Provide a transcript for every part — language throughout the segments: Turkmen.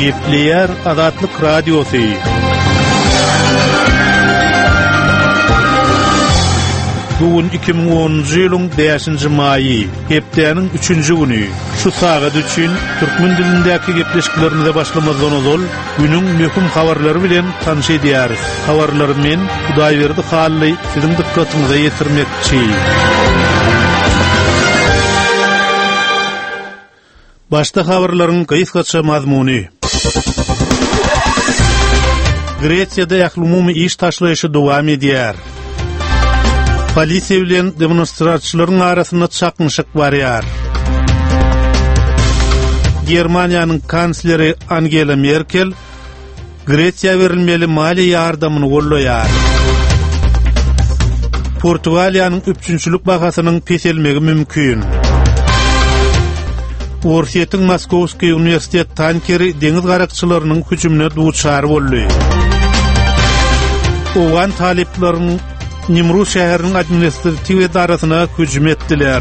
Gepleyer Azatlyk Radiosu. Bugün 2010-njy ýylyň 5-nji maýy, hepdeniň 3-nji güni. Şu sagat üçin türkmen dilindäki gepleşiklerimize başlamazdan ozal, günüň möhüm habarlary bilen tanyş edýäris. Habarlary men Hudaýberdi Hally siziň dikkatiňize ýetirmekçi. Başta habarlaryň gyýyskaça mazmuny. Gretsiýada ýaklumumy iş taşlaýyşy dowam edýär. Polisiýa bilen demonstratçylaryň arasynda çakmyşyk barýar. Germaniýanyň kansleri Angela Merkel Gretsiýa berilmeli mali ýardamyny gollaýar. Portugaliýanyň üçünçülük bahasynyň peselmegi mümkin. Orsiýetiň Moskowski Universitet tankeri deňiz garakçylarynyň hüjümine duçar boldy. Owan taleplerini Nimruz şäheriniň administrativ idarasyna hüjüm etdiler.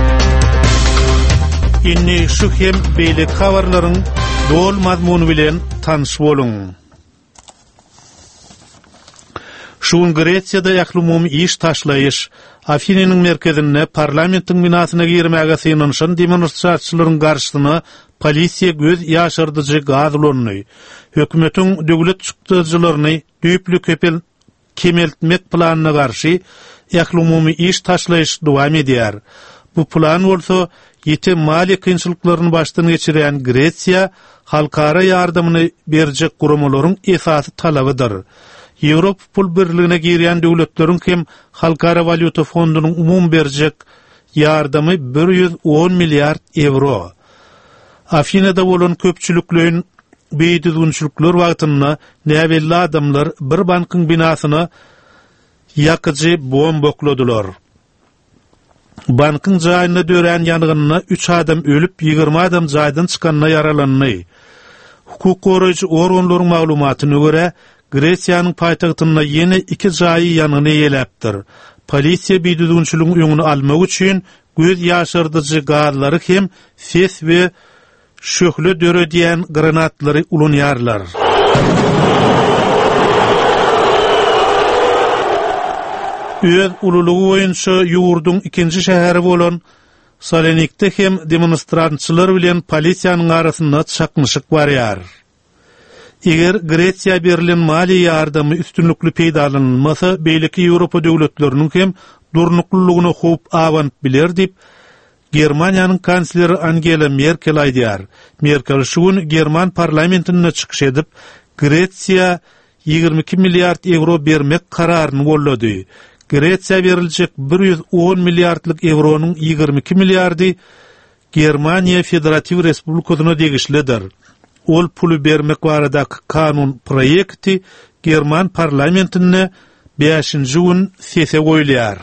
Inni şu hem beýle habarlaryň dol mazmuny bilen tanyş boluň. Şuň Gretsiýada ýaklumumy iş taşlaýyş Afiniň merkezinde parlamentiň binasyna girmäge synanyşan demonstratçylaryň garşysyna polisiýa göz ýaşardyjy gaz ulanyny, hökümetiň döwlet çykdyjylaryny düýpli kemeltmek planyna garşy ýaklumumy iş taşlaýyş dowam edýär. Bu plan bolsa ýete mali kynçylyklaryny başdan geçiren Gretsiýa halkara ýardamyny berjek guramalaryň esasy talabydyr. Ýewropa pul birligine girýän döwletleriň hem Halkara Valyuta Fondunyň umum berjek ýardamy 110 milliard euro. Afinada bolan köpçülikleriň beýdüzgünçülükler wagtynda näbelli adamlar bir bankyň binasyna ýakyjy bomba bokladylar. Bankyň jaýyna dören ýanygyna 3 adam ölüp 20 adam jaýdan çykanyna yaralandy. Hukuk goraýjy organlaryň maglumatyna görä Gretsiýanyň paýtagtynda ýene 2 jaýy ýanyny ýeläpdir. Polisiýa beýdüzgünçülügiň öňüni almak üçin göz ýaşardyjy gazlary hem ses we şöhle döredýän granatlary ulanýarlar. Öz ululugy boýunça ýurduň ikinji şäheri bolan Salonikde hem demonstrantçylar bilen polisiýanyň arasynda çakmyşyk barýar. Eger Gretsiýa berilen mali ýardamy üstünlükli peýdalanmasa, beýleki Ýewropa döwletleriniň hem durnuklulygyna hop awant biler dip Germaniýanyň kansleri Angela Merkel aýdýar. Merkel şuň German parlamentine çykyş edip Gretsiýa 22 milliard euro bermek kararyny gollady. Gretsiýa beriljek 110 milliardlyk euronyň 22 milliardy Germaniýa Federativ Respublikasyna degişlidir. Ol pulu bermek baradaky kanun proýekti German parlamentine 5-nji gün sese goýulýar.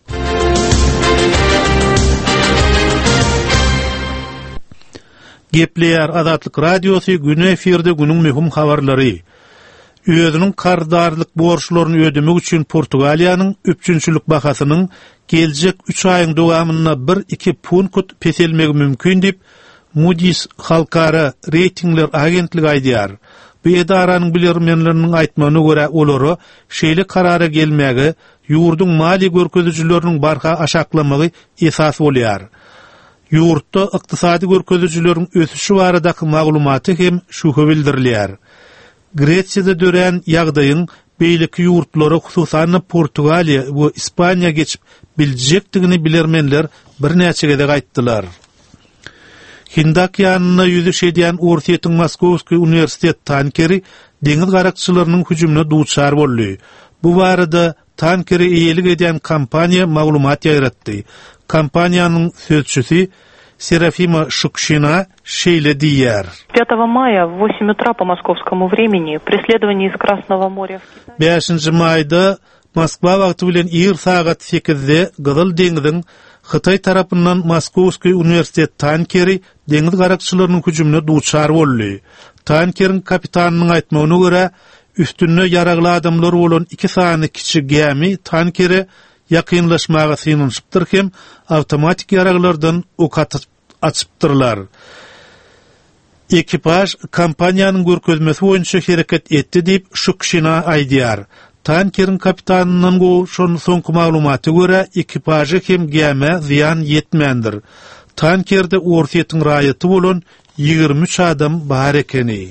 Gepleyer Azatlyk Radiosu güni efirde günüň möhüm habarlary. Özüniň kardarlyk borçlaryny ödemek üçin Portugaliýanyň üçünçülük bahasynyň geljek 3 aýyň dowamyna 1-2 punkt peselmegi mümkin dip Moody's halkara reytingler agentligi aýdýar. Bu edaranyň bilermenleriniň aýtmagyna görä olary şeýle karara gelmäge ýurduň mali görkezüjileriniň barha aşaklamagy esas bolýar. Ýurtda ykdysady görkezüjileriň ösüşi baradaky maglumaty hem şuha bildirilýär. Gretsiýada dören ýagdaýyň beýleki ýurtlary hususan Portugaliýa we Ispaniýa geçip biljekdigini bilermenler bir näçe gede aýtdylar. Hindak ýanyna ýüzüş edýän Orsiýetiň Moskowski Universitet tankeri deňiz garakçylarynyň hüjümine duçar boldy. Bu barada tankeri eýelik edýän kompaniýa maglumat ýaratdy. Kompaniýanyň sözçüsi Серафима Шукшина шейле диер. 5 мая в 8 утра по московскому времени преследование из Красного моря в Китае. 5 майда Moskva wagty bilen 2 sagat 8-de Gyzyl deňiziň Hytaý tarapyndan Moskowski Universitet tankeri deňiz garakçylarynyň hüjümine duçar boldy. Tankeriň kapitanynyň aýtmagyna görä, üstünde yaragly adamlar bolan 2 sany kiçik gemi tankeri yakınlaşmağa sığınışıptır hem avtomatik yaraglardan ok açıptırlar. Ekipaj kampaniýanyň görkezmesi boýunça hereket etdi diýip şu kişine aýdýar. Tankerin kapitanyndan goşun soňky maglumaty görä ekipajy hem gäme ziýan ýetmändir. Tankerde ortiýetiň raýaty bolan 23 adam bar ekeni.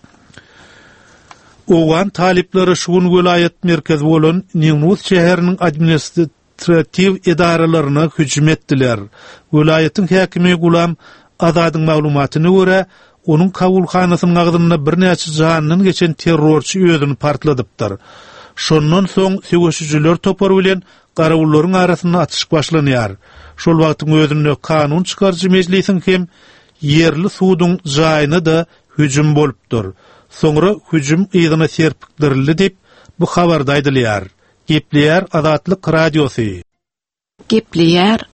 Owan talipleri şuun vilayet merkezi bolan Nimruz şäheriniň administrativ edaralaryna hüjüm etdiler. Vilayetin häkimi Gulam Azadyň maglumatyna görä, onuň kabulhanasynyň agdyna bir näçe janyny geçen terrorçy özüni partladypdyr. Şondan soň söwüşçüler topar bilen garawullaryň arasynda atışyk başlanýar. Şol wagtyň özüne kanun çykarjy mejlisiň hem yerli suwdyň jaýyna da hüjüm bolupdyr. Soňra hüjüm ýygyna serpikdirildi diýip bu habarda aýdylýar. Gepleýär Azatlyk radiosu. Gepleýär